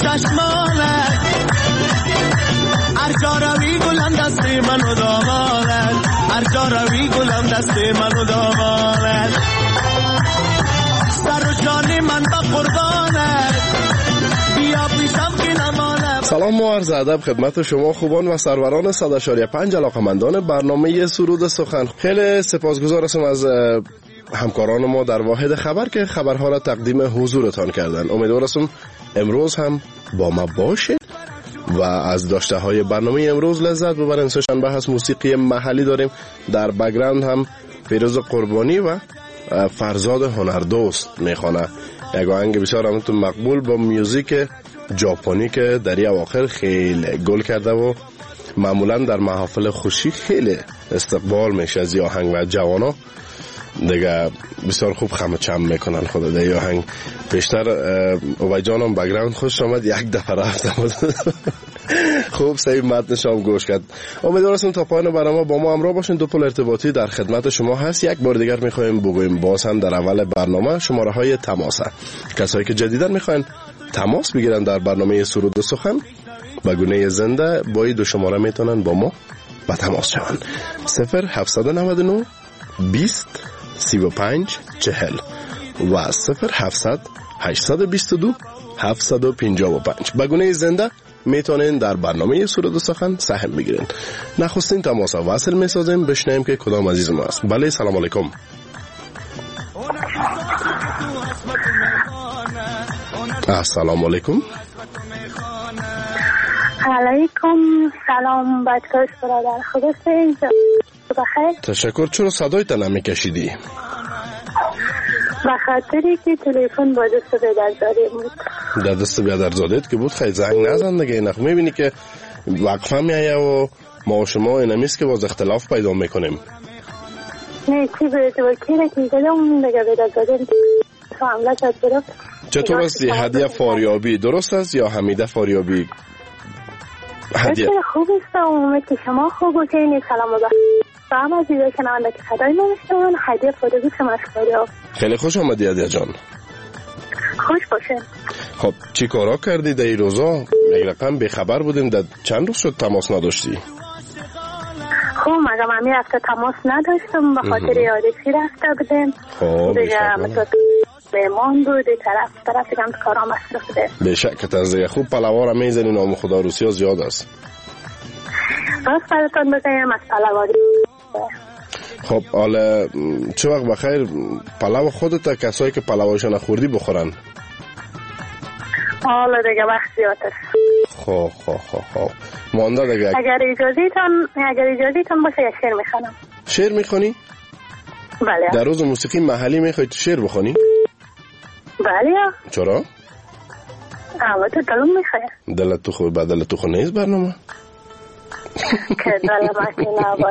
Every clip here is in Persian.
چشمانت هر جا روی گلم دست منو دامانت هر جا روی گلم دست منو دامانت سر و جان من با قربانت بیا پیشم که نمانم. سلام و عرض ادب خدمت شما خوبان و سروران 100.5 علاقمندان برنامه سرود سخن. خیلی سپاسگزار هستم از همکاران ما در واحد خبر که خبرها را تقدیم حضورتان کردن. امیدوار هستم امروز هم با ما باشید و از داشته های برنامه امروز لذت ببرین. سه‌شنبه هست، موسیقی محلی داریم، در بک‌گراند هم فیروز قربانی و فرزاد هنردوست میخوانه یک آهنگ بسیار همتون مقبول با میوزیک ژاپنی که در این اواخر خیلی گل کرده و معمولا در محافل خوشی خیلی استقبال میشه از این آهنگ و جوانا دیگه بسیار خوب خمچم میکنن. خدا در این آهنگ بیشتر اوبای جانم بک‌گراند خوش آمد، یک دفعه رفتم خوب صحیح متنش هم گوش کرد. امیدوارم تا پایان برنامه با ما همراه باشین. دو پل ارتباطی در خدمت شما هست. یک بار دیگر میخوایم بگویم باز هم در اول برنامه شماره های تماسه. کسایی که جدیداً میخواین تماس بگیرن در برنامه سرود سخن به گونه زنده با این دو شماره میتونن با ما به تماس شون. 0799 20 35 40 و 0700 822 755 به گونه زنده میتونین در برنامه سرود سخن سهم بگیرین. نخستین تماس وصل میسازیم، بشنویم که کدام عزیز ما است. بله، سلام علیکم. السلام علیکم. علیکم سلام بچه‌ها، برادر خوب هستین؟ بخیر. تشکر. چرا صدایت نمیکشیدی؟ به خاطری که تلفن با دست بیادرزاده بود. در دست بیادرزادهت که بود خیلی زنگ نزن دیگه. اینخ میبینی که وقفه میایه و ما و شما اینمیست که باز اختلاف پیدا میکنیم. نه چی باید وکیره که دلم دیگه بیادرزاده تو حمله شد برفت. چطور است هدیه فاریابی درست است یا حمیده فاریابی؟ هدیه خوب است و امید که شما خوب و که این سلام و با هم عزیزه شنونده که صدای نمیشتون هدیه فاریابی شما فاریاب. خیلی خوش آمدی هدیه جان. خوش باشه. خب چی کارا کردی در این روزا؟ یک رقم بیخبر بودیم. در چند روز شد تماس نداشتی؟ خب مگه من هفته تماس نداشتم به خاطر یادشی رفته بودیم. خب دیگه مهمان بود طرف دیگه هم کارا مصرف بوده. بشک تازه خوب پلوار هم میزنی. نام خدا روسیا زیاد است. راست براتون بگم از پلواری. خب حالا چه وقت بخیر پلو خودت کسایی که پلواشو نخوردی بخورن. حالا دیگه وقت زیاد است. خب مانده دیگه. اگر اجازهتان باشه یه شعر میخوانم. شعر میخوانی؟ بله. در روز موسیقی محلی میخوای تو شعر بخوانی؟ بله. چرا؟ تو دلم میخواه. دلت تو خوب بدل تو خو نیست برنامه که دلم اکی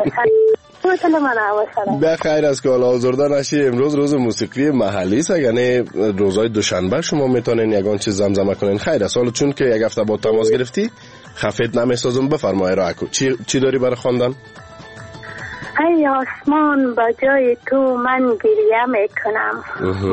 نباشه. به خیر است که حالا آزرده نشی. امروز روز موسیقی محلی است، یعنی روزهای دوشنبه شما میتونین یگان چیز زمزمه کنین. خیر است. حالا چون که یک هفته با تماس گرفتی خفیت نمیسازم، بفرمای را اکو چی داری برای خواندن؟ ای آسمان با جای تو من گریه میکنم.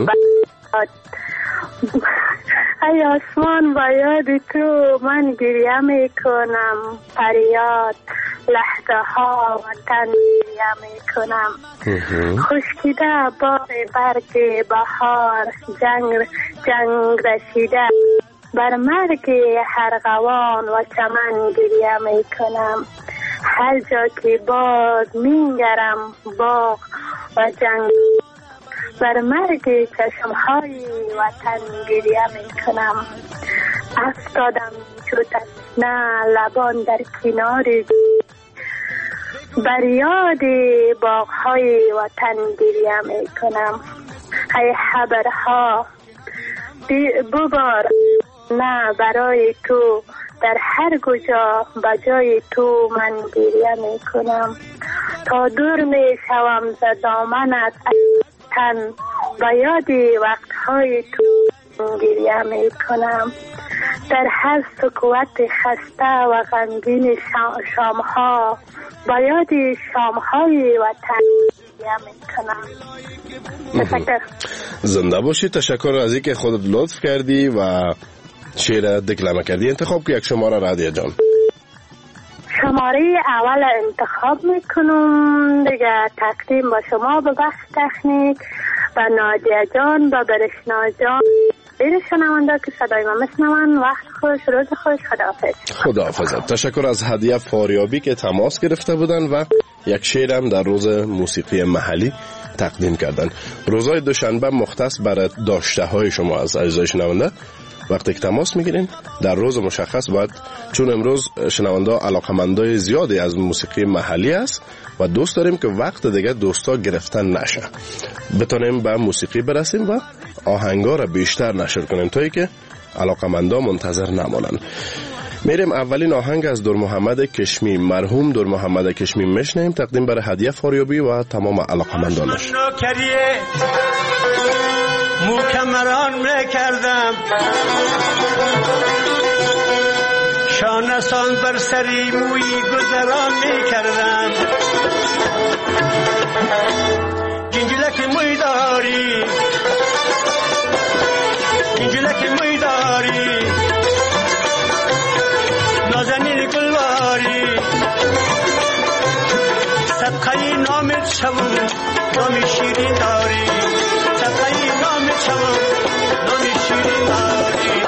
ای آسمان با یاد تو من گریه میکنم. فریاد لحظه ها وطن گریه میکنم. خشکیده بار برگ بهار جنگ رسیده بر مرگ ارغوان و چمن گریه میکنم. هر جا که باز مینگرم باغ و جنگ بر مرگ چشمهای وطن گریه میکنم. افتادم چو تشنه لبان در کنار بر یاد باغهای وطن گریه میکنم. ای خبرها ببار نه برای تو در هر کجا بجای تو من گریه میکنم. تا دور میشوم ز دامنت تن با یاد وقتهای تو گریه میکنم. در هر سکوت خسته و غمگین شامها با یاد شامهای وطن گریه میکنم. تشکر. زنده باشی. تشکر از اینکه خودت لطف کردی و شعر دکلمه کردی. انتخاب که یک شماره رادیه جان. شماره اول انتخاب میکنم دیگه، تقدیم با شما به بخش تکنیک و نادیه جان و برشنا جان این شنونده که صدای ما میشنون. وقت خوش، روز خوش، خداحافظ. خداحافظ. تشکر از هدیه فاریابی که تماس گرفته بودن و یک شعرم در روز موسیقی محلی تقدیم کردن. روزهای دوشنبه مختص برای داشته های شما از عزیزای شنونده. وقتی که تماس میگیرین در روز مشخص باید، چون امروز شنونده علاقمندای زیادی از موسیقی محلی است و دوست داریم که وقت دیگه دوستا گرفتن نشه، بتونیم به موسیقی برسیم و آهنگا را بیشتر نشر کنیم تا که علاقمندا منتظر نمانن. میریم اولین آهنگ از دور محمد کشمی، مرحوم دور محمد کشمی میشنیم، تقدیم برای هدیه فاریابی و تمام علاقمندانش. مکمران میکردم شانسان بر سری موی گذران میکردم. گنجلک موی داری، گنجلک موی داری، نازنین گلواری، صدقه نامت شوم نام شیرین داری، صدقه نامت شوم نام شیرین داری.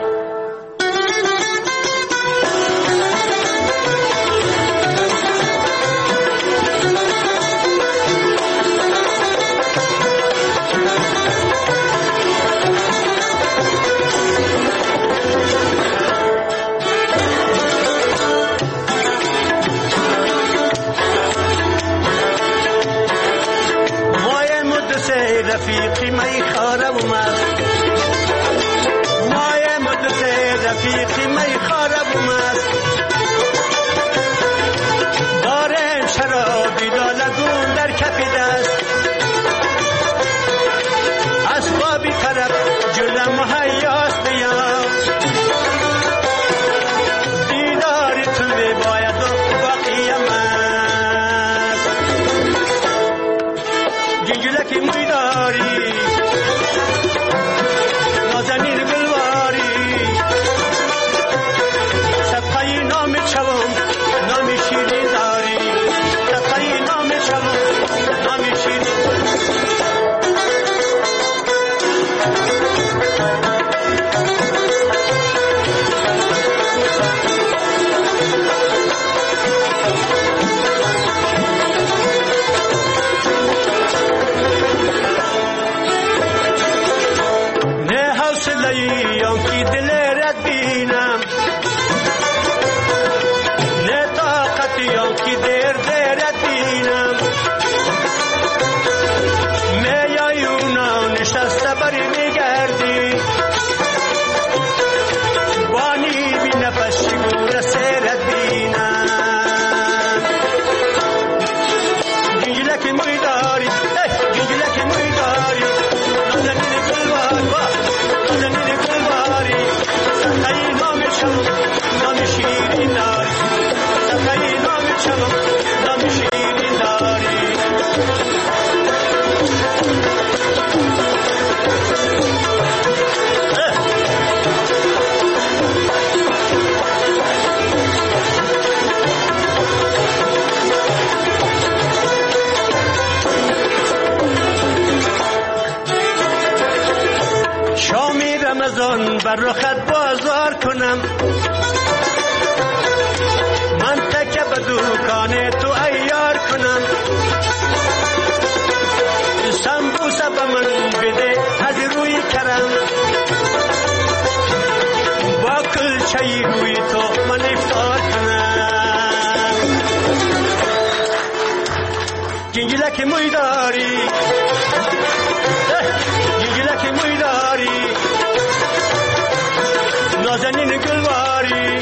رفیقی می خارم است، مای مدت رفیقی می خارم است، دارم شرابی دالگون در کف دست، اسبابی طرف جلم مهیاست بیام، دیداری تو باید و باقیم است. گنجلکی موی داری، نازنین گلواری، صدقه نام شوم نام شیرین داری، صدقه نام شوم نام شیرین لیام کی دل رد بینم، نه طاقتیام کی درد بینم، میایونا نشسته بری میگردی، بانی بی نفس شگور سیرت بینم. گنجلک موی داری، گنجلک موی داری، نازنین گلواری، نازنین گلواری، صدقه نام شوم نام شیرین داری، صدقه نام شوم نام شیرین داری. شامی رمضان بر رخت بازار کنم، من تکه به دکان تو ایار کنم، سمبوسه به من بده از روی کرم، با کلچه روی تو من افطار کنم. گنجلک موی داری، گنجلک موی داری، نازنین گلواری،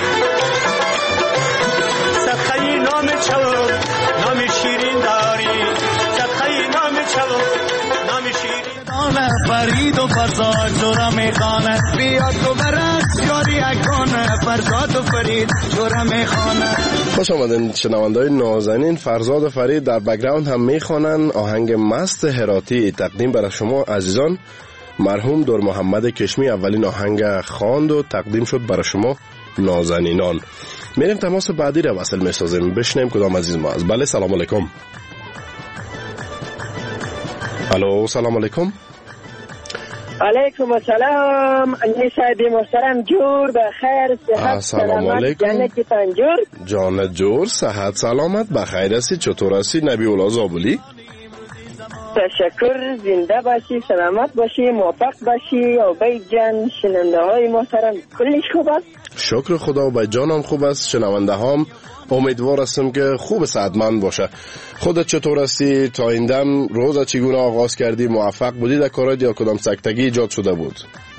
صدقه نام شوم نام شیرین داری، صدقه نام شوم نام شیرین داری. فرید و فرزاد جورا میخانه، بیاد تو برس یاری اکانه، فرزاد و فرید جورا میخانه. خوش آمدین شنونده‌های نازنین. فرزاد و فرید در بک‌گراند هم میخوانن آهنگ مست هراتی، تقدیم برای شما عزیزان مرحوم دور محمد کشمی اولین آهنگ خواند و تقدیم شد برای شما نازنینان. میریم تماس بعدی را وصل میسازیم، بشنیم کدام عزیز ما است. بله سلام علیکم. الو سلام علیکم. علیکم السلام. صاحب محترم جور بخیر صحت سلامت جنت پنجور. جانت جور صحت سلامت بخیر هستی، چطور هستی نبی الله زابلی؟ تشکر، زنده باشی، سلامت باشی، موفق باشی. و بای جان شنونده های محترم کلش خوب است؟ شکر خدا و بای جانم خوب است، شنونده هم امیدوار هستم که خوب صحتمند باشه. خودت چطور هستی؟ تا این دم روز چگونه آغاز کردی؟ موفق بودی در کارت یا کدام سکتگی ایجاد شده بود؟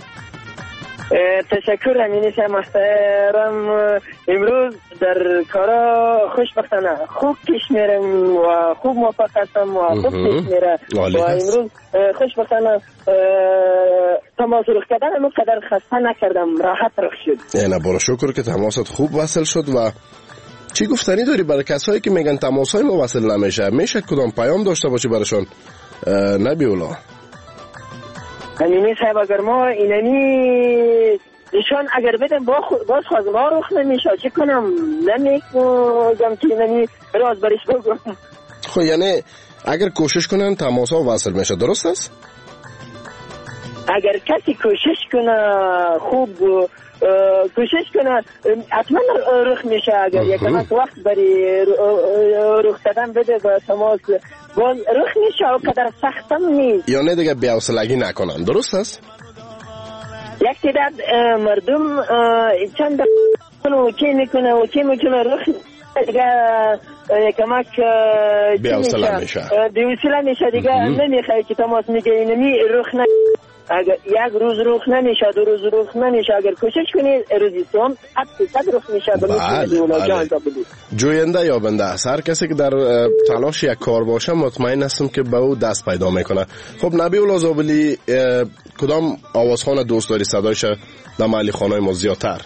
تشکر امینی محترم. امروز در کارا خوشبختانه خوب پیش میرم و خوب موفق هستم و خوب پیش میره و امروز خوشبختانه تماس رخ کردن اما قدر خسته نکردم، راحت رخ شد. یعنی برای شکر که تماست خوب وصل شد. و چی گفتنی داری برای کسایی که میگن تماسای ما وصل نمیشه؟ میشه کدام پیام داشته باشی براشون نبی الله؟ امینی صاحب اگر ما اینمی ایشان اگر بدم باز خواهد ما رخ نمیشه، چه کنم؟ نمیگم که اینمی راز برش بگم. خب یعنی اگر کوشش کنن تماسا وصل میشه، درست است؟ اگر کسی کوشش کنه خوب کوشش کنه حتما رخ میشه. اگر یک وقت برای رخ دادن بده با تماس باز رخ میشه و قدر سختم نیست. یا نه دیگه بی‌حوصلگی نکنن، درست است؟ یک تعداد مردم چند اوکی میکنه رخ دیگه کمک بی‌حوصله میشه دیگه نمیخوای که تماس میگه اینمی رخ اگر یک روز رخ نمیشه، دو روز رخ نمیشه، اگر کوشش کنی روزی سوم 100% رخ میشه. بله. جوینده یا بنده است، هر کسی که در تلاش یک کار باشه مطمئن هستم که به او دست پیدا میکنه. خب نبی الله زابلی کدام آوازخوان دوست داری صدایش در محلی خانه ما زیادتر؟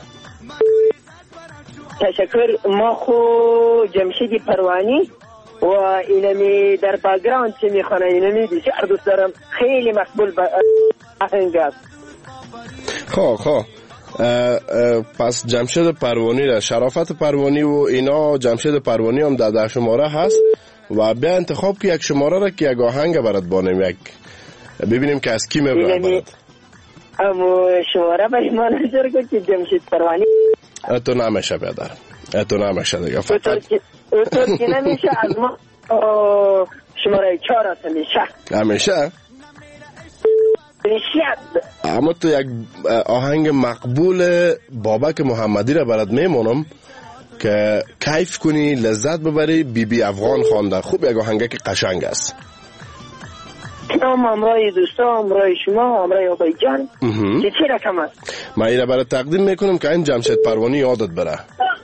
تشکر. ما خو جمشید پروانی و اینمی در بگراند چه میخوانه اینمی بسیار دوست دارم، خیلی مقبول آهنگ است. خب پس جمشید پروانی را، شرافت پروانی و اینا، جمشید پروانی هم در شماره هست و بیا انتخاب که یک شماره را که یک آهنگ برات بانیم، یک ببینیم که از کی میبرد برات. اما شماره برای ما نظر کن که جمشید پروانی تو نمیشه بیادر، تو نمیشه دیگه فقط تو که نمیشه از ما شماره 4 هست همیشه اما تو یک آهنگ مقبول بابک محمدی را برات میمونم که کیف کنی لذت ببری. بی بی افغان خوانده، خوب یک آهنگ که قشنگ است. امرای دوستا، امرای شما، امرای آقای جان چه رقم است؟ من این را برات تقدیم میکنم که این جمشید پروانی یادت بره.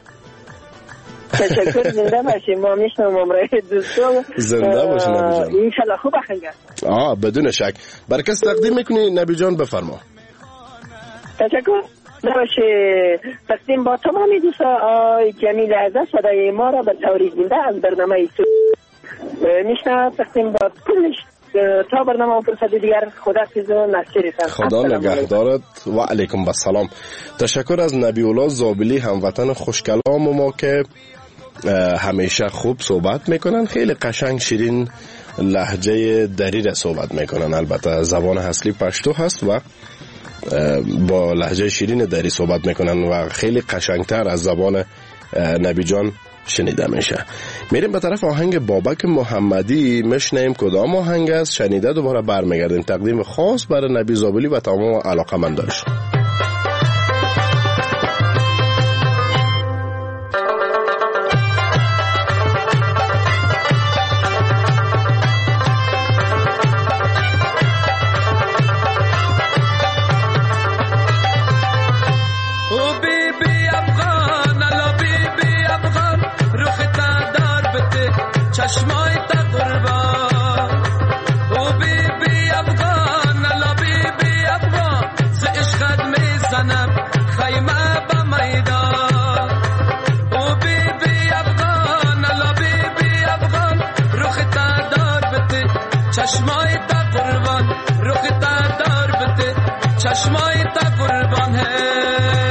تشکر، زنده باشی. ما میشنم امرای دوستا. زنده باشی نبی جان، انشالله خوب آهنگ است. بدون شک. برای کس تقدیم میکنی نبی جان؟ بفرما. تشکر باشه. تقدیم با تمامی دوستا جمیل عزیز صدای ما را به طور زنده از برنامه میشنم. تقدیم با کلش تا برنامه و فرصت دیگر خداحافظ و نصیرتان. خدا نگهدارت و علیکم السلام. تشکر از نبی الله زابلی، هموطن خوشکلام ما که همیشه خوب صحبت میکنن، خیلی قشنگ شیرین لهجه دری را صحبت میکنن. البته زبان اصلی پشتو هست و با لهجه شیرین دری صحبت میکنن و خیلی قشنگتر از زبان نبی جان شنیده میشه. میریم به طرف آهنگ بابک محمدی، میشنیم کدام آهنگ است. شنیده دوباره برمیگردیم. تقدیم خاص برای نبی زابلی و تمام علاقه‌مندانش. چشمای تا قربان او بی بی افغان لا بی بی افغان ز عشق چشمای تا قربان ہے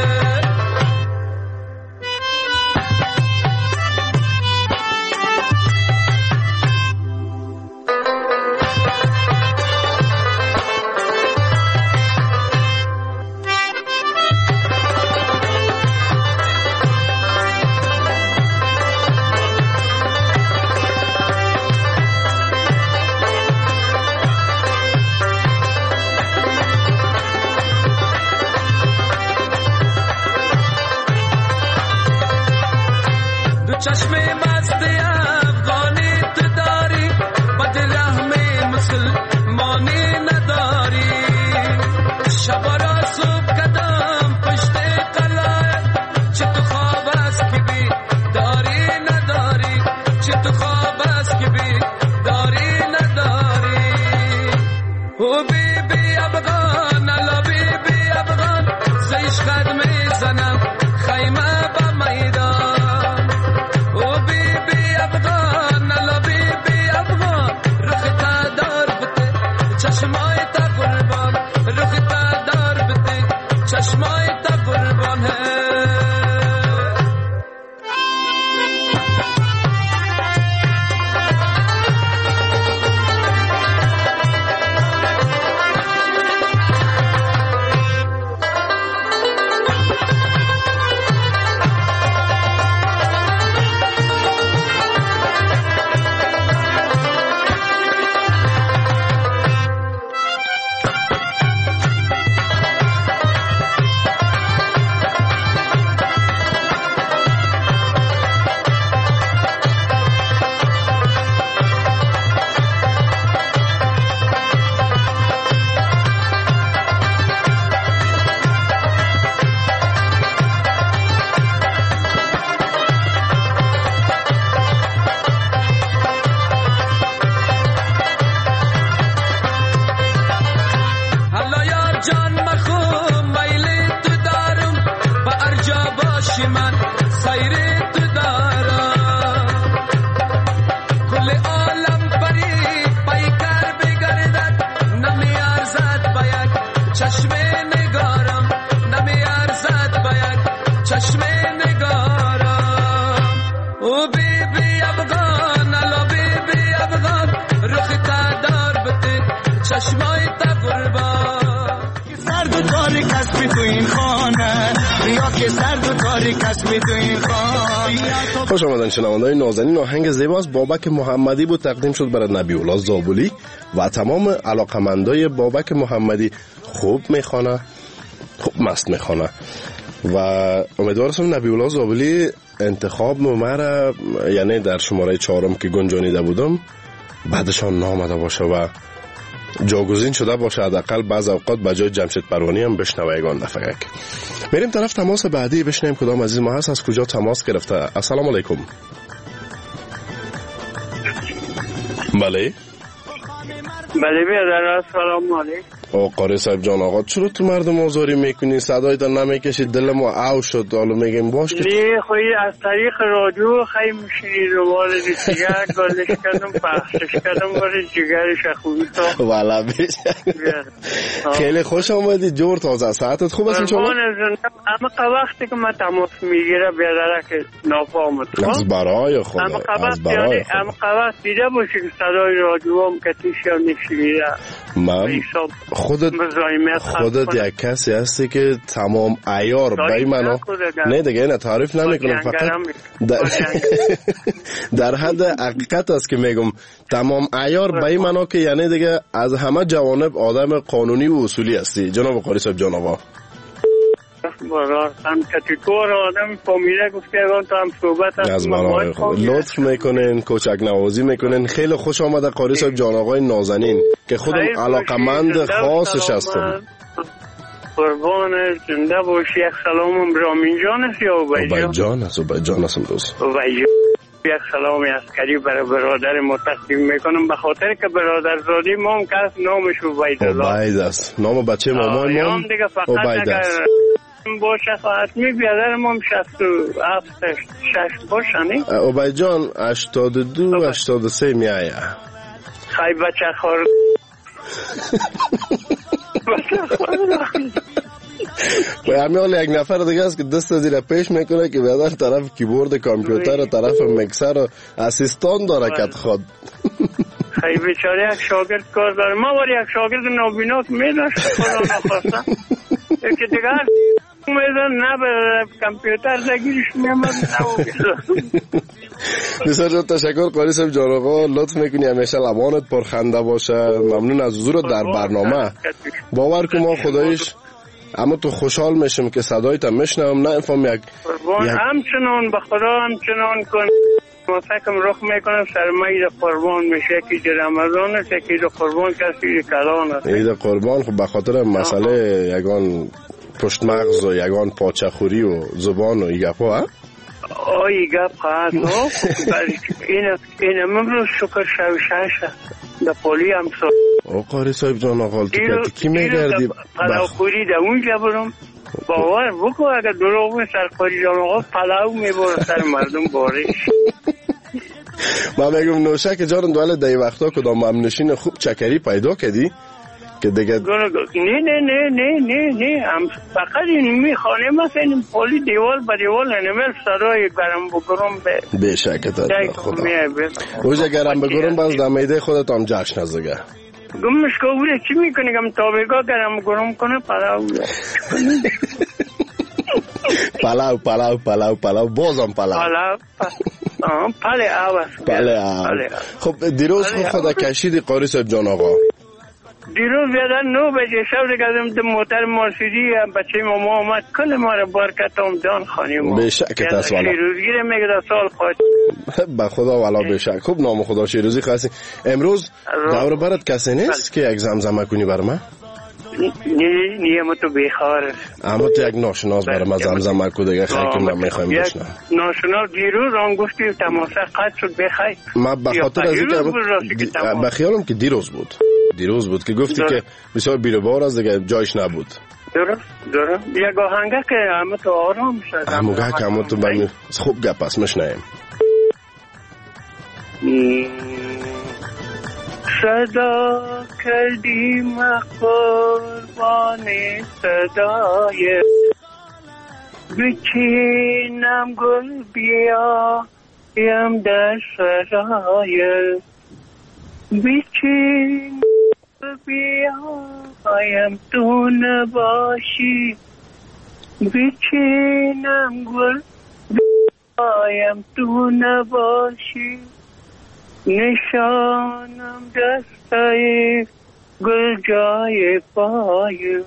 چشم مست افغانی تو داری بد رحم مسلمانی نداری شب را صبح قدم پشت قلعه چه تو خواب است که بی داری نداری چه تو خواب است که بی داری نداری او بی بی افغان الا بی بی افغان زیش قدم زنم خیمه با میدان چشمای تا قربان رخ تا دار بده چشمای تا قربان ہے من سیر تو دارم کل عالم پری پیکر بگردد نمی ارزد با یک چشم نگارم نمی ارزد با یک چشم نگارم او بی بی افغان الا بی بی افغان رخ تا دار بده چشمای تا قربان سرد و تاریک است تو این خانه یا که سرد و تاریک است تو این خانه. خوش آمدن شنوندگان نازنین. آهنگ زیباست بابک محمدی بود تقدیم شد برای نبی الله زابلی و تمام علاقمندای بابک محمدی خوب میخوانه خوب مست میخوانه و امیدوارم نبی الله زابلی انتخاب مرا یعنی در شماره 4 که گنجانیده بودم بعدشان نامده باشه و جاگزین شده باشه حداقل بعض اوقات به جای جمشید پروانی هم بشنوه یگان دفعه. میریم طرف تماس بعدی بشنویم کدام عزیز ما هست از کجا تماس گرفته. السلام علیکم. بله بله بیادر سلام علیکم. قاری صاحب جان آقا چرا تو مردم آزاری میکنی؟ صدای تا نمیکشید دل ما او شد. حالا میگیم باش که نه خوی از طریق رادیو خیلی میشینی روال دیگر گلش کردم پخشش کردم برای جگرش خوبی تا والا بیشه. خیلی خوش آمدی جور تازه. ساعتت خوب است شما؟ اما وقتی که من تماس میگیره بیادره که نافهمت از برای خدا از برای خدا اما وقت دیده باشی که صدای رادیو هم کتیشی هم نشیده من خودت یک کسی هستی که تمام عیار بای منو نه دیگه نه تعریف نمیکنم فقط در حد حقیقت است که میگم تمام عیار بای منو که یعنی دیگه از همه جوانب آدم قانونی و اصولی هستی جناب قاری صاحب جان آقا. هم کتیتور آدم فامیله گفته اگان تو هم صحبت هست از برای لطف میکنین کوچک نوازی میکنین. خیلی خوش آمده قاری صاحب جان آقای نازنین که خودم علاقمند خاصش هستم. قربان زنده باشی. یک سلامم برامین جان است یا عبید جان است؟ عبید جان است امروز یک سلامی عسکری برای برادر ما تقدیم میکنم به خاطر که برادر زادی ما هم کس نامش عبید است. نام بچه مامان ما عبید است باشه حتمی بیادر ما هم 67 باشنی عبید جان 82 83 میایه. خیلی بچه خور بچه خور امیال یک نفر دیگه است که دست زیر پیش میکنه که بیادر طرف کیبورد کامپیوتر و طرف میکسر و اسیستان داره کت خود. خیلی بیچاره یک شاگرد کار داره. ما بار یک شاگرد نابینا که میداشت خدا نخواسته که دیگه میدن نه به کامپیوتر دگیرش میامد بسیار جان تشکر قاری صاحب جان آقا، لطف میکنی همیشه لبانت پرخنده باشه. ممنون از حضورت در برنامه. باور کن ما خدایش اما تو خوشحال میشم که صدایت هم میشنم. نه افهم یک همچنان به خدا همچنان کن. ما فکرم رخ میکنم سرمایه قربان میشه که رمضان است که قربان کسی کلان است. عید قربان خب به خاطر مسئله یگان پشت مغز و یگان پاچه خوری و زبان و ای گپ ها ای گپ هست این امروز شکر شوشش در پولی هم سا قاری صاحب جان آقا تو کی میگردی پلاو خوری در اونجا برم باور بکو اگر دروغ می سرکاری جان آقا پلاو میبرم سر مردم بارش. من میگم نوشک جان دوال در وقتا کدام امنشین خوب چکری پیدا کردی که دیگه نه هم فقط این میخوانه مثلا این پولی دیوال با دیوال نمیل صدای گرم بگرم به شکت از خدا اوجه گرم بگرم باز در میده خودت هم جشن از دیگه گمش که اوره چی میکنه گم تابگاه گرم بگرم کنه پلاو بازم پلاو خب دیروز خدا کشیدی قاری صاحب جان آقا دیروز بیادن 9 بجه شب دیگه دم موتر مرسیدی بچه ما آمد کل ما رو برکت آمدان خانیم به شکت است والا شیروزگیر میگه سال خواهد به خدا والا به شک خوب نام خدا شیروزی خواستی. امروز دور برات کسی نیست که یک زمزمه کنی بر من؟ نه ما تو بیخار اما تو یک ناشناس برای من زمزمه کو دیگه خیلی که من میخوایم بشنم. ناشناس دیروز آن گفتی تماسه قد شد بخوای من به خاطر از اینکه به خیالم که دیروز بود که گفتی که بسیار بیروبار از دیگه جایش نبود. درست یک آهنگه که همه تو آرام شد همه تو بمی خوب گپ است مشنیم. صدا کردیم قربان صدای بچینم گل بیایم در سرای بچین بیایم تو نباشی بچینم گل بیایم تو نباشی نشانم دستای گل جای پای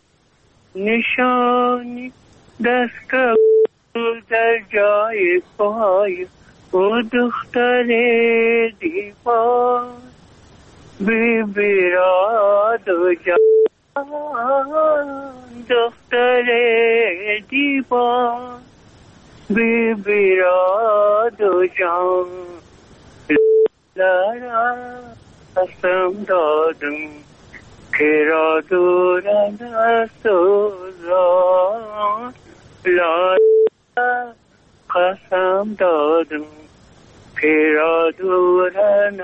نشانی دست گل در جای پای او دختر دیوان بی بیراد و جان دختر دیوان بی بیراد و جان لارا قسم دادم که را دورم نسوزان لارا قسم دادم که را دورم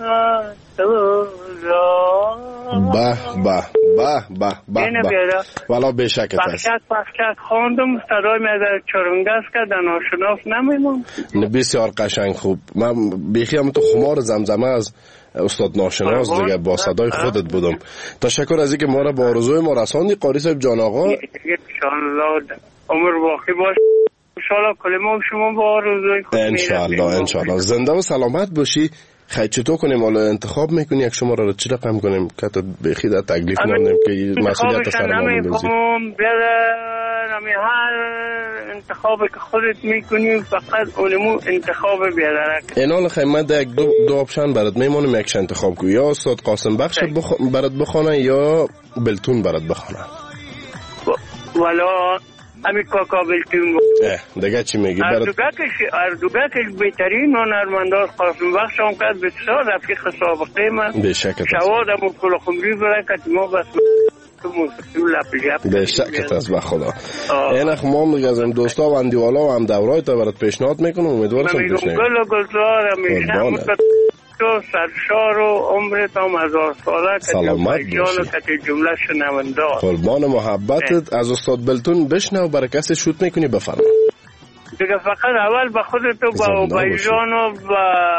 نسوزان. به والا به شکت است. پخشک خواندم صدای میاد چرنگس که در ناشناس نمیمون. بسیار قشنگ خوب. من بیخی هم تو خمار زمزمه از استاد ناشناس دیگه با صدای خودت بودم. تشکر از اینکه ما را با آرزوی ما رساندی قاری صاحب جان آقا. انشالله عمر باقی باش. انشالله کلمه شما با آرزوی خود انشالله زنده و سلامت باشی. خیلی چطور کنیم حالا انتخاب میکنی یک شما را چی رقم کنیم که تا بخی در تکلیف ماندیم که مسئولیت سر ما میندازی نمی هر انتخابی که خودت میکنی فقط اونمو انتخاب بیادرک اینال خیلی یک دو آپشن برات میمونیم یکش انتخاب کنی یا استاد قاسم بخش برات بخونه یا بلتون برات بخونه والا امی کاکا بلتون دیگه چی میگی؟ اردوگاکش بهترین هنرمندان قاسم بخش هم کرد بسیار رفیق سابقه من به شکت شوادم و کل خمری برکت ما بس به شکت است به خدا. اینخ ما هم دیگه از این دوستا و اندیوالا و هم دورای تا برات پیشنهاد میکنم امیدوارم بشنیم. گل و گلزار تو سرشار و عمرت هم 1000 ساله سلامت جان و کتی جمله شنونده. قربان محبتت. از استاد بلتون بشنو برای کسی شوت میکنی بفرما. دیگه فقط اول به خودتو با بیجان و با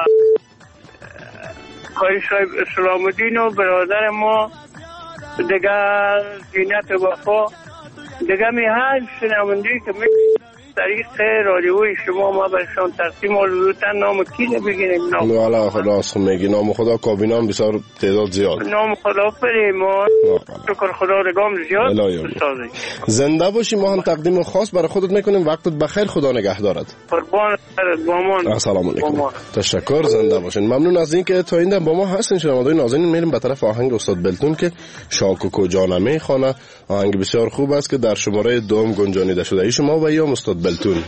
قاری صاحب اسلام الدین و برادر ما دیگه زینت وفا دیگه می هست شنوندی که می طریق رادیوی شما ما برشان تقسیم آلودتن نام کی نبگیریم نام والا خلاص میگی نام خدا کابینان بسیار تعداد زیاد نام خدا پره ما شکر خدا رگام زیاد زنده باشی. ما هم تقدیم خاص برای خودت میکنیم. وقتت بخیر. خدا نگهدارت. قربان بامان. السلام علیکم. تشکر. زنده باشین. ممنون از اینکه تا این با ما هستین. شنوندگان نازنین میریم به طرف آهنگ استاد بلتون که شاک و کجا نمیخوانه. آهنگ بسیار خوب است که در شماره دوم گنجانیده شده. ای شما و یا استاد بلتون.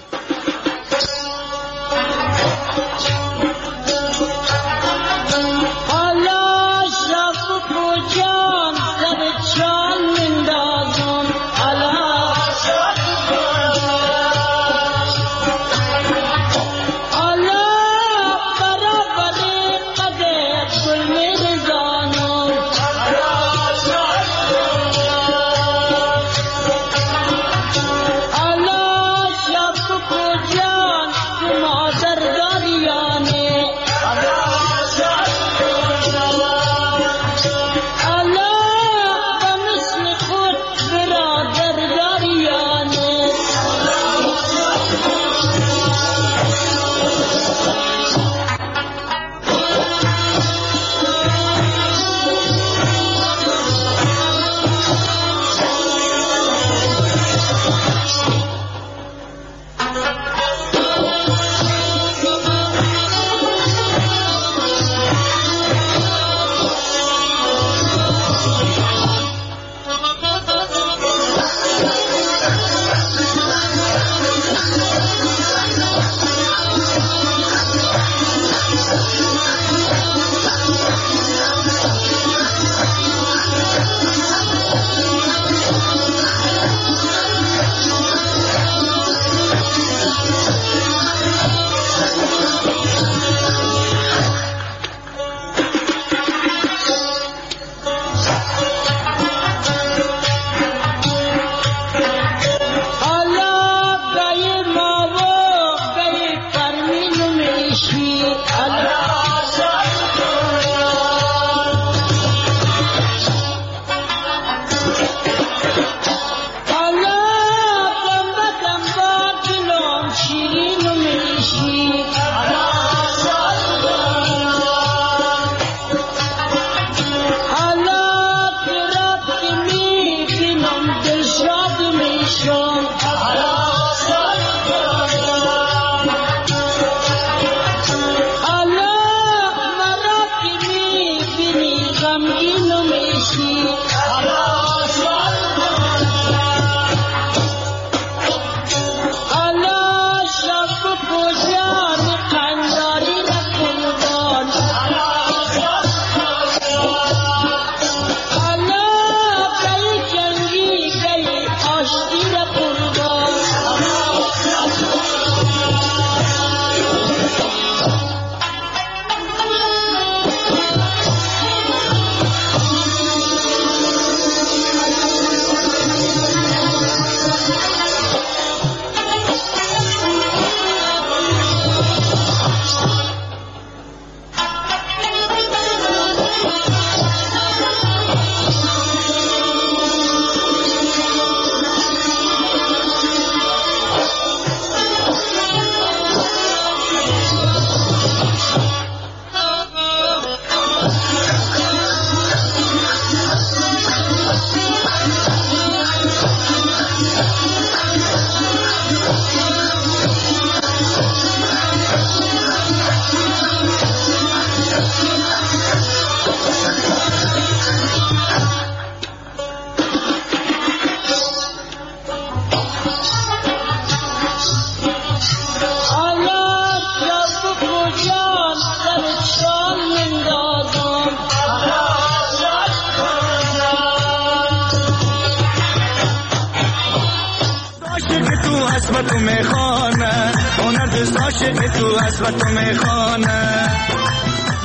تو میخوانه هنر دوست عاشق تو هست و تو میخوانه.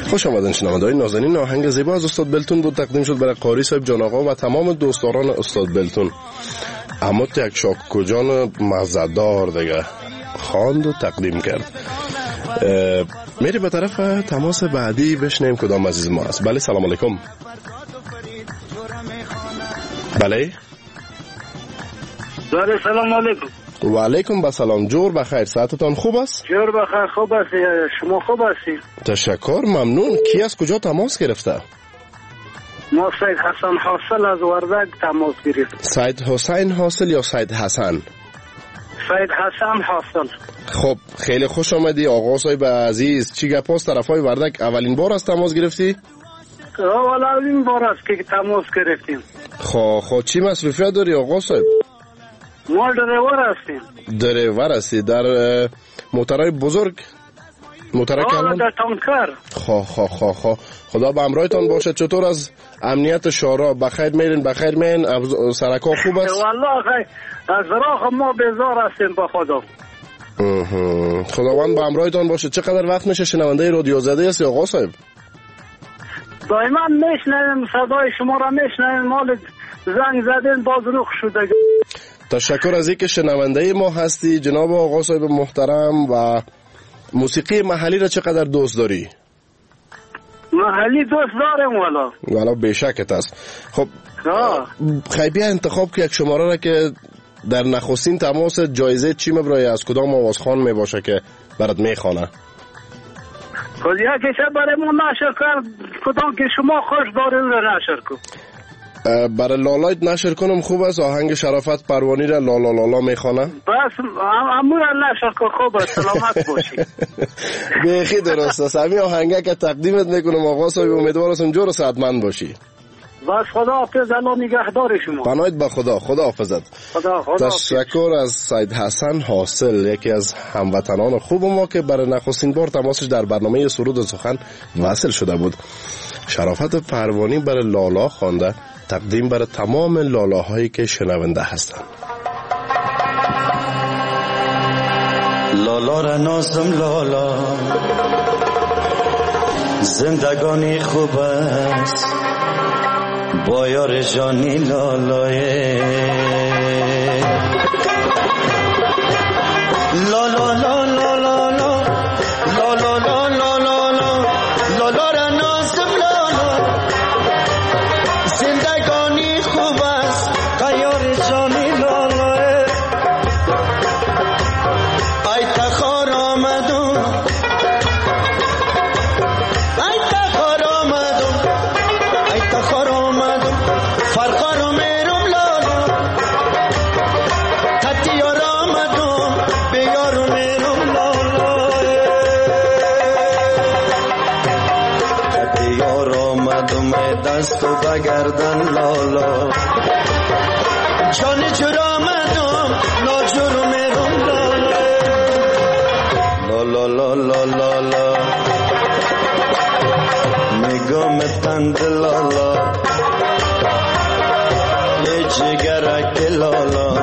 خوش آمدین شنونده‌های نازنین. آهنگ زیبا از استاد بلتون بود، تقدیم شد برای قاری صاحب جان آقا و تمام دوستداران استاد بلتون. اما یک شاکو جان مزه‌دار دیگه خواند و تقدیم کرد. میری به طرف تماس بعدی بشنیم کدام عزیز ما است. بله سلام علیکم. بله سلام علیکم. و علیکم بسلام. جور بخیر، ساعتتان خوب است؟ جور بخیر، خوب است. شما خوب هستید؟ تشکر، ممنون. کی از کجا تماس گرفته؟ ما سید حسن حاصل از وردک تماس گرفت. سید حسین حاصل یا سید حسن؟ سید حسن حاصل. خب خیلی خوش آمدی آقا صاحب عزیز. چی گپ است؟ طرفای وردک اولین بار است تماس گرفتی؟ اولین بار است که تماس گرفتیم. خب چی مصروفیت داری آقا صاحب؟ ما دریور هستیم. دریور هستی در موترهای بزرگ؟ موتر کلان؟ در تانکر. خدا به همراهتان باشه. چطور از امنیت شورا؟ بخیر میرین بخیر میرین؟ سرکا خوب است؟ والله خیر، از راه ما بیزار هستیم با خدا. خداوند به همراهتان باشه. چقدر وقت میشه شنونده رادیو زده هستی آقا صاحب؟ دائما میشنویم صدای شما را، میشنویم. مال زنگ زدین باز روخ شده. تشکر از اینکه شنونده ما هستی جناب آقا صاحب محترم. و موسیقی محلی را چقدر دوست داری؟ محلی دوست دارم والا بیشکت است. خب خیلی انتخاب که یک شماره را که در نخستین تماس جایزه چی مبرای از کدام آوازخوان می باشه که برات میخوانه؟ خب یکیشه برای ما نشر کرد، کدام که شما خوش دارین را نشر کن. برای لالایت نشر کنم خوب است. آهنگ شرافت پروانی را لالا لالا میخوانه. بس امور نشر کن. خوب است، سلامت باشی. بیخی درست است. همین آهنگه که تقدیمت میکنم آقا صاحب. امیدوار هستم جور و صحتمند باشی. بس خدا حافظ. الله نگهدار شما. پناهت به خدا. خدا حافظت. تشکر از سید حسن حاصل، یکی از هموطنان خوب ما که برای نخستین بار تماسش در برنامه سرود سخن وصل شده بود. شرافت پروانی برای لالا خوانده، تقدیم برای تمام لالاهایی که شنونده هستند. لالا را نازم لالا، زندگانی خوب است با یار جانی لالای. لالا لالا لالا لالا لالا لالا لالا را نازم لالا، زندگانی خوب است با یار جانی لالای. ای تخار آمدم، ای تخار آمدم، ای تخار آمدم، فرقا رو میرم لالا. تتیار آمدم، بیارو میرم لالا. تتیار آمدم، دست و بگردن لالا. جان جور آمدم، ناجور میرم لالا. لالا لالا لالا نگام تند لالا، ای جگرک لالا،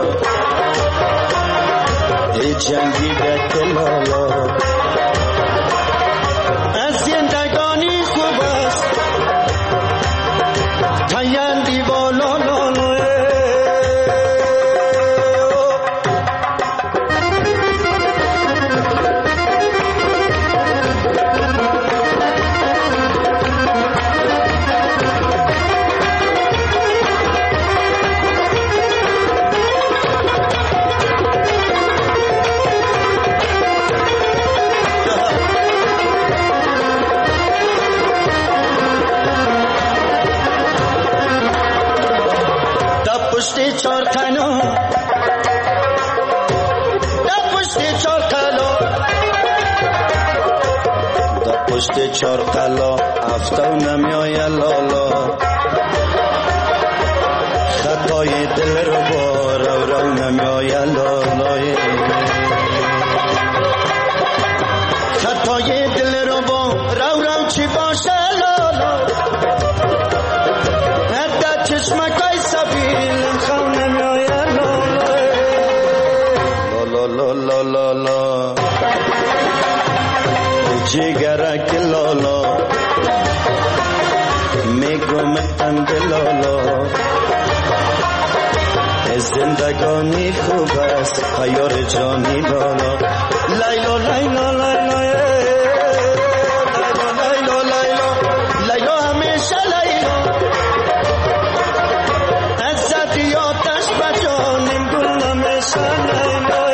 ای جنگیدک لالا. از زندگانی خوب است تایندی با لالا. پشت چار قلا افتو نمیای لالا. خطای دل رو با رو نمیای لالا. خطای دل رو با رو چی باشه لالا. حتی چشمکای سبیل خو نمیای لالا. لالا لالا لالا جگرک لالا، زندگانی خوب است خیار جانی لالا لیلا لیلا لیلا لیلا لیلا لیلا همیشه لیلا عزت یادش بجانیم گل همیشه لیلا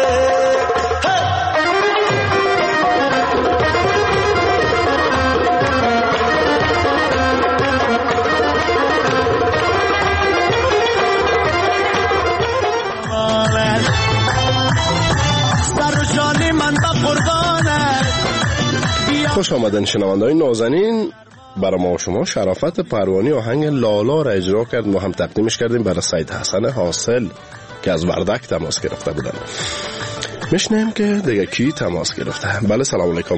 خوش آمدن شنونده‌های نازنین. برای ما و شما شرافت پروانی آهنگ لالا را اجرا کرد. ما هم تقدیمش کردیم برای سید حسن حاصل که از وردک تماس گرفته بودن. میشنیم که دیگه کی تماس گرفته. بله سلام علیکم.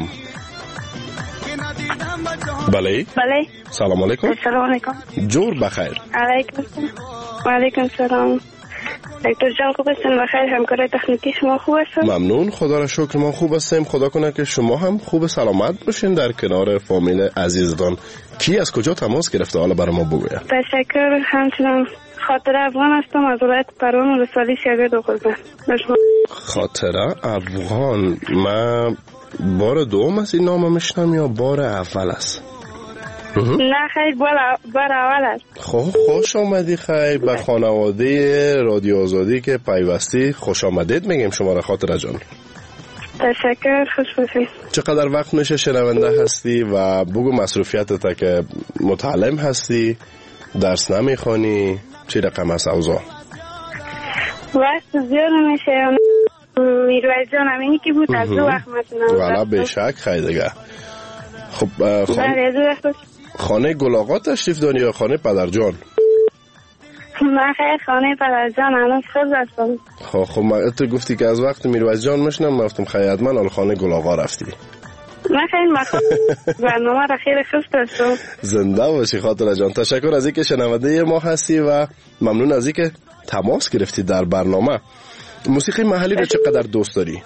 بله سلام علیکم. سلام علیکم. جور بخیر. علیکم سلام. دکتر جان خوب هستین؟ بخیر. همکار تکنیکی شما خوب هستن؟ ممنون، خدا را شکر ما خوب هستیم. خدا کنه که شما هم خوب سلامت باشین در کنار فامیل عزیزتان. کی از کجا تماس گرفته حالا برای ما بگوید؟ تشکر. همچنان خاطره افغان هستم از ولایت پروان ولسوالی شگرد خوزن. خاطره افغان. من بار دوم از این نام میشنم یا بار اول است؟ نه خیر بار اول است. خوش آمدی خیر به خانواده رادیو آزادی که پیوستی. خوش آمدید میگیم شما را خاطره جان. تشکر. خوش باشید. چقدر وقت میشه شنونده هستی و بگو مصروفیتت که متعلم هستی، درس نمیخوانی، چی رقم هست اوضاع؟ وقت زیاد نمیشه. میرویز جان همینی که بود از دو وقت مثلا. والا بشک خیر دیگه. خب خانه گلاغا تشریف داری یا خانه پدرجان؟ من خیلی خانه پدرجان الان خود هستم. خب من تو گفتی که از وقت میرویز جان میشنم مفتم خیلی حتما حال خانه گلاغا رفتی. من خیلی مخواه برنامه را خیلی خوش داشتم. زنده باشی خاطره جان. تشکر از اینکه شنونده ما هستی و ممنون از اینکه تماس گرفتی در برنامه. موسیقی محلی رو چقدر دوست داری؟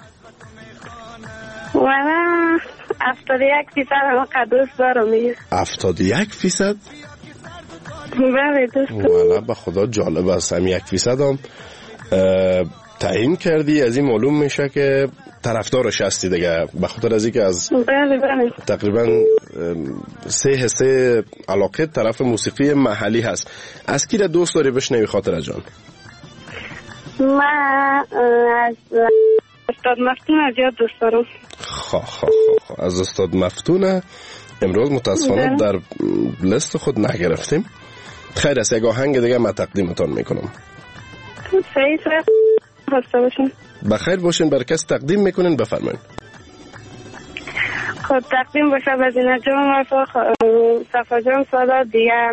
والا 71% هم دوست دارم. 71%؟ بله دوست دارم. والا به خدا جالب است. هم 1% هم تعیین کردی. از این معلوم میشه که طرفدارش هستی دیگه، به خاطر از اینکه از بله تقریبا 3 حصه علاقه طرف موسیقی محلی هست. از کی را دوست داری بشنوی خاطره جان؟ من از استاد مفتون از یاد دوست دارم. از استاد مفتون امروز متاسفانه در لیست خود نگرفتیم. خیر است، یک آهنگ دیگه من تقدیمتان میکنم. صحیح هسته باشین. بخیر باشین. بر کس تقدیم میکنین بفرمایید. خب تقدیم باشه بزینه جان صفا جان سالا دیگه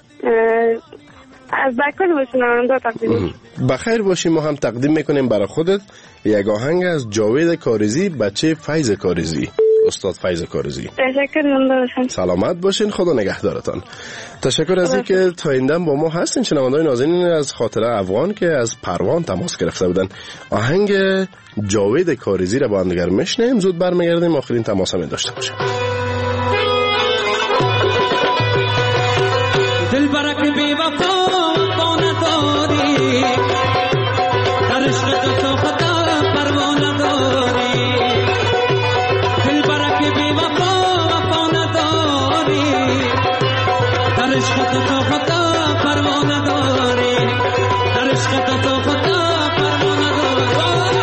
از بکل باشین آنده تقدیم. بخیر باشین. ما هم تقدیم میکنیم برای خودت یک آهنگ از جاوید کارزی، بچه فیض کارزی، استاد فیض کارزی. تشکر. ممنون. سلامت باشین. خدا نگهدارتان. تشکر از اینکه تا این دم با ما هستین. شنونده‌های نازنین از خاطره افغان که از پروان تماس گرفته بودن. آهنگ جاوید کارزی را با هم دیگر میشنیم. زود برمیگردیم آخرین تماس هم داشته باشیم. دل برک بی وفا نداری، در عشق تو خدا پروا نداری. دل برک بی وفا نداری، در عشق تو خدا پروا نداری، در عشق تو خدا پروا نداری.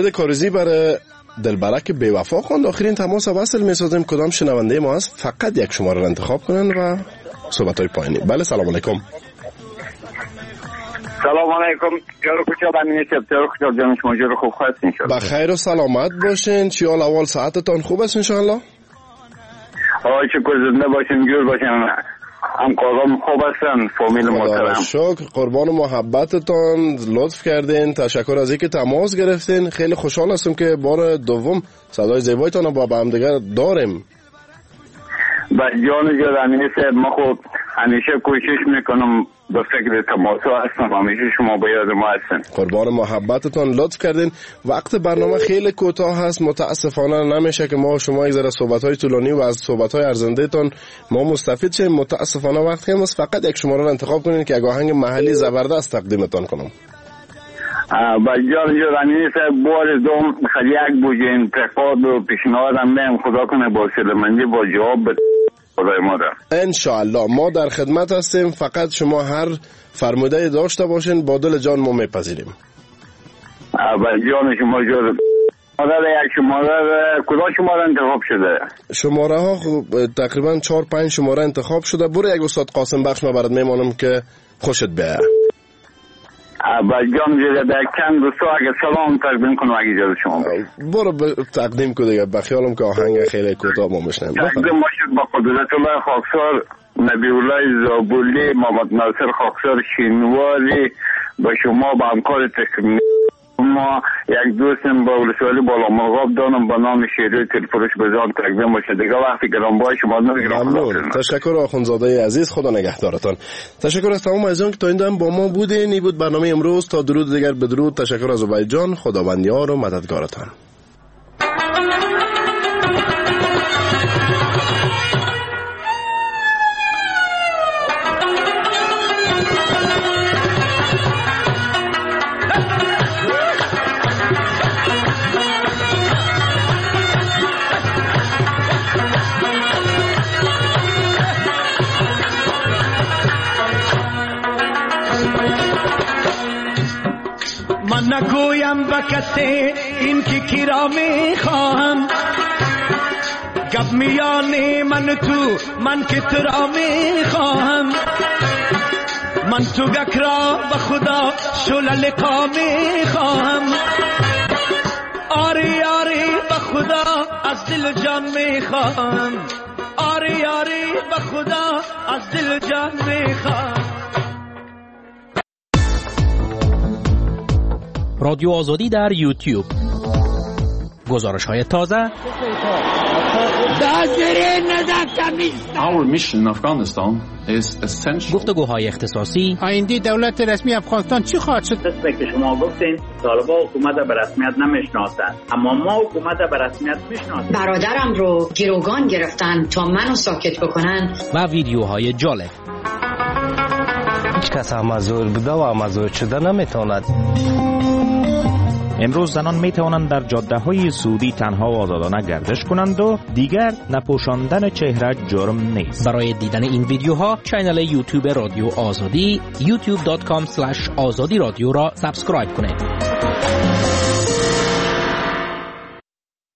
امید کاریزی برای دلبرک بی‌وفا خواند. آخرین تماس وصل می‌سازیم. کدام شنونده ما هست؟ فقط یک شماره را انتخاب کنن و صحبت‌های پایانی. بله سلام علیکم. سلام علیکم. جارو کجا بنی شب جارو کجا جان شما جارو خوب هستین ان با خیر و سلامت باشین. چی حال اول ساعتتان خوب است ان شاء الله؟ آی چه زنده باشین جور باشین. همکارام خوب هستن فامیل محترم. شکر قربان محبتتان لطف کردین. تشکر از اینکه تماس گرفتین. خیلی خوشحال هستم که بار دوم صدای زیبایتان رو با هم دیگه داریم. با جان امینی صاحب ما خب همیشه کوشش میکنم به فکر تماس هستم. همیشه شما به یاد ما هستن. قربان محبتتان لطف کردین. وقت برنامه خیلی کوتاه هست. متاسفانه نمیشه که ما و شما یک ذره صحبت‌های طولانی و از صحبت‌های ارزنده‌تان ما مستفید شیم. متاسفانه وقت کم است. فقط یک شماره را انتخاب کنین که آهنگ محلی زبردست تقدیمتان کنم. با جان امینی صاحب بار دوم خیلی یک بوجه انتقاد و پیشنهادم میم خدا کنه با سلمندی با جواب خدای مادر ان شاء الله ما در خدمت هستیم. فقط شما هر فرموده داشته باشین با دل جان ما میپذیریم. با جان شما جور مادر یک شماره کدام شماره انتخاب شده؟ شماره ها تقریبا 4-5 شماره انتخاب شده. برو یک استاد قاسم بخش ما برات میمانم که خوشت بیاد. با جان جور در چند دوستو اگه سلام تقدیم کنم اگه اجازه شما برو تقدیم کن دیگه. بخیالم که آهنگ خیلی کوتاه ما میشنیم. تقدیم باشید با قدرت الله خاکسار، نبی الله زابولی، محمد ناصر خاکسار شینواری، با شما با همکار تکنیک ما یک دوستم با ولسوالی بالا مرغاب دانم با نام شیری تلفروش بزان تقدیم باشه دیگه. وقتی گرانبای شما ممنون. تشکر آخوندزاده عزیز. خدا نگهدارتان. تشکر از تمام عزیزان که تا این دم با ما بودین. این بود برنامه امروز. تا درود دیگر بدرود. تشکر از عبید جان. خداوندیار و مددگارتان. من نگویم به کسی این که کی را میخواهم، گپ میانه من تو من که تو را میخواهم. من تو گک را به خدا شل لقا میخواهم. آری آری به خدا از دل جان میخواهم. آری آری به خدا از دل جان میخواهم. رادیو آزادی در یوتیوب. گزارش‌های تازه. Our mission in Afghanistan is essential. گفتگوهای اختصاصی. آینده دولت رسمی افغانستان چی خواهد شد؟ دست که شما گفتین طالبان حکومت به رسمیت نمیشناسند، اما ما حکومت به رسمیت میشناسیم. برادرم رو گروگان گرفتن تا منو ساکت بکنن. و ویدیوهای جالب. هیچ کس مزور بوده و مزور شده نمیتواند. امروز زنان می توانند در جاده‌های سعودی تنها و آزادانه گردش کنند و دیگر نپوشاندن چهره جرم نیست. برای دیدن این ویدیوها کانال یوتیوب رادیو آزادی youtube.com/azadi radio را سابسکرایب کنید.